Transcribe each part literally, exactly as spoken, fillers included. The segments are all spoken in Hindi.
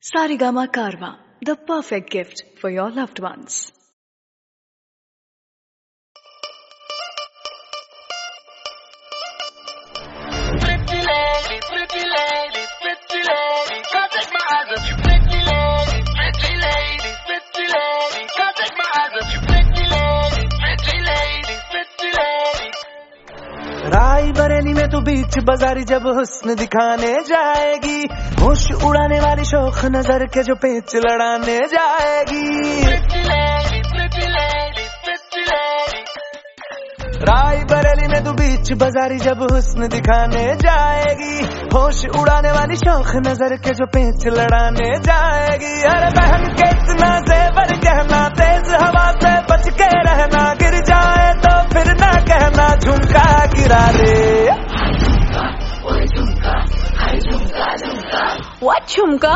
Sarigama Karma, the perfect gift for your loved ones. Pretty lady, pretty lady, pretty lady, can't take my eyes off you. Pretty lady, pretty lady, pretty lady, can't take my eyes off you. Pretty lady, pretty lady, pretty lady. राई बरेली में तू बीच बाजारी जब हुस्न दिखाने जाएगी, होश उड़ाने वाली शौक नजर के जो पेच लड़ाने जाएगी। Pretty lady, pretty lady, pretty lady. राई बरेली में तू बीच बाजारी जब हुस्न दिखाने जाएगी, होश उड़ाने वाली शौक नजर के जो पेच लड़ाने जाएगी। अरे बहन के इतना जेवर कहना, तेज हवा से बच के रहना, गिर जाए तो फिर ना कहना झुमका गिरा ले। What झुमका?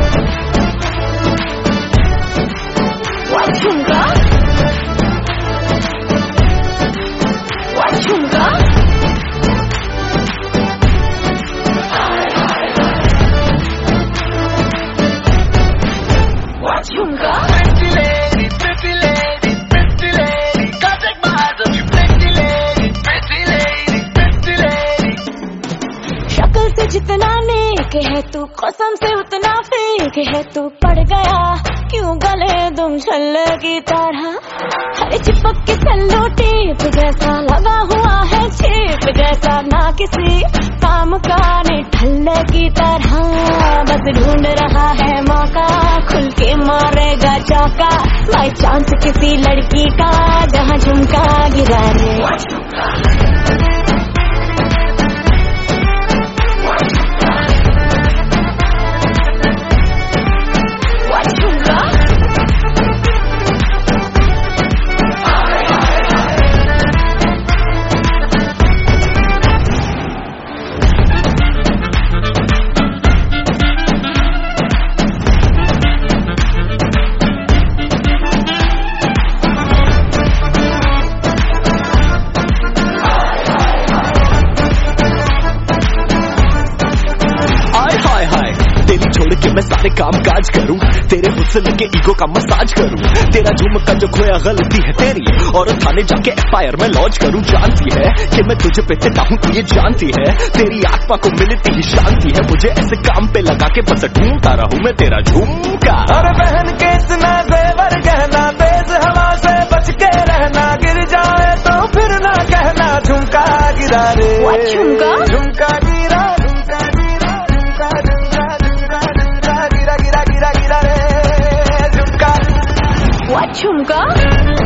What झुमका? What झुमका? What झुमका? Pretty lady, pretty lady, pretty lady, can't take my eyes off you. Pretty lady, pretty lady, pretty lady. शक्ल से जितना नेक है तू, कसम से उतना फेक है तू। पड़ गया क्यों गले तुम छल्ले की तरह, हरे चिपक के सल्लो टेप जैसा लगा हुआ है छेप जैसा, ना किसी काम का ने ठल्ले की तरह। बस ढूंढ रहा है मौका, खुल के मारेगा चौका, बाई चांस किसी लड़की का जहाँ झुमका गिरा ले। छोड़ के मैं सारे काम काज करूं, तेरे हुस्न के ईगो का मसाज करूं। तेरा झुमका जो खोया गलती है तेरी, और थाने जाके एफआईआर में लॉन्च करूं। जानती है कि मैं तुझे पे फिदा हूं, तू ये जानती है। तेरी आत्मा को मिलती ही शांति है, मुझे ऐसे काम पे लगा के बस ढूंढता रहूं मैं तेरा झुमका। अरे बहन के इतना जेवर कहना, तेज हवा से बच के रहना, गिर जाए तो फिर ना कहना झुमका गिरा रे। झुमका? झुमका गिरा, झुमका गिरा, झुमका झुमका झुमका गिरा गिरा गिरा गिरा रे झुमका। What झुमका?